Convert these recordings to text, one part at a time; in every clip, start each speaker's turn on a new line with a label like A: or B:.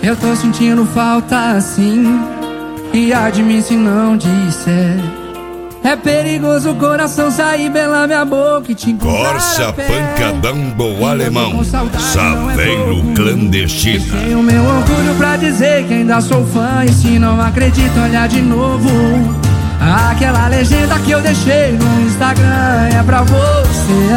A: Eu tô sentindo falta assim, e há de mim se não disser. É perigoso o coração sair pela minha boca e te encontrar.
B: Corsa pancadão do alemão, Saveiro clandestina.
A: Deixei o meu orgulho pra dizer que ainda sou fã. E se não acredita, olhar de novo. Aquela legenda que eu deixei no Instagram é pra você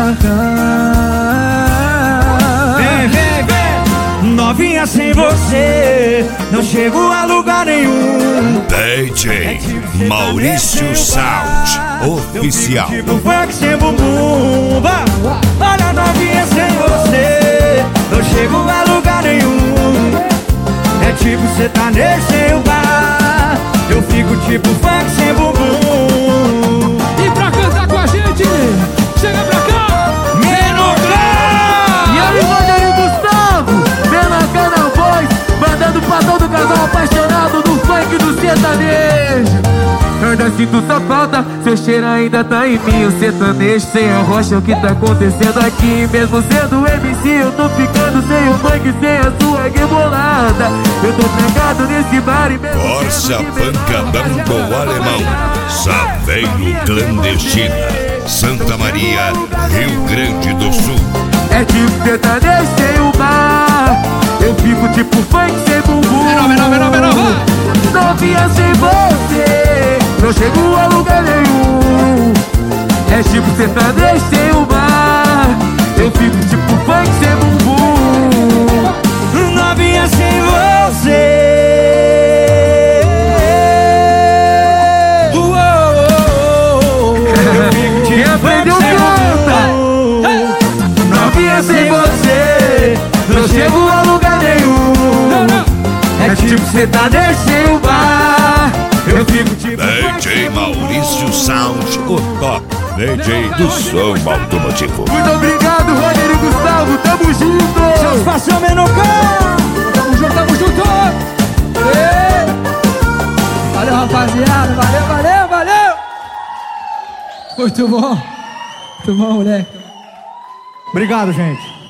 A: arrancar.
C: Vem, vem, vem, novinha, sem você não chego a lugar nenhum.
B: DJ Maurício Sound Oficial.
C: Tipo funk sem bumbum. Olha, novinha, sem você não chego a lugar nenhum. É tipo sertanejo sem o bar. Eu fico tipo funk sem bumbum.
A: E pra cantar com a gente, chega pra cá,
C: Menor
D: E aí, Rogério Gustavo, pela Canal Voz, mandando pra todo casal apaixonado do funk do sertanejo. Eu ainda sinto sua falta, seu cheiro ainda tá em mim. O sertanejo sem a rocha, o que tá acontecendo aqui? Mesmo sendo MC, eu tô ficando sem o funk, sem a sua rebolada. Eu tô pegado nesse bar e mesmo
B: Corsa pancadão do alemão, Saveiro clandestina, Santa Maria, Rio Grande do Sul.
D: é tipo sertanejo sem o bar. Eu fico tipo funk sem bumbum. Novinha, sem você não chego a lugar nenhum. É tipo sertanejo sem o bar. Eu fico tipo funk sem bumbum.
C: novinha, sem você.
D: Quem aprendeu canta. Novinha, sem você não chego a lugar nenhum. É tipo sertanejo sem o bar. Eu fico tipo
B: DJ Maurício Sound, o top DJ do som automotivo.
D: Muito obrigado, Rogério Gustavo, tamo junto!
C: Satisfação, Menocão.
A: tamo junto, tamo junto. Ei. Valeu, rapaziada, valeu, valeu, valeu. Muito bom, moleque.
C: Obrigado, gente.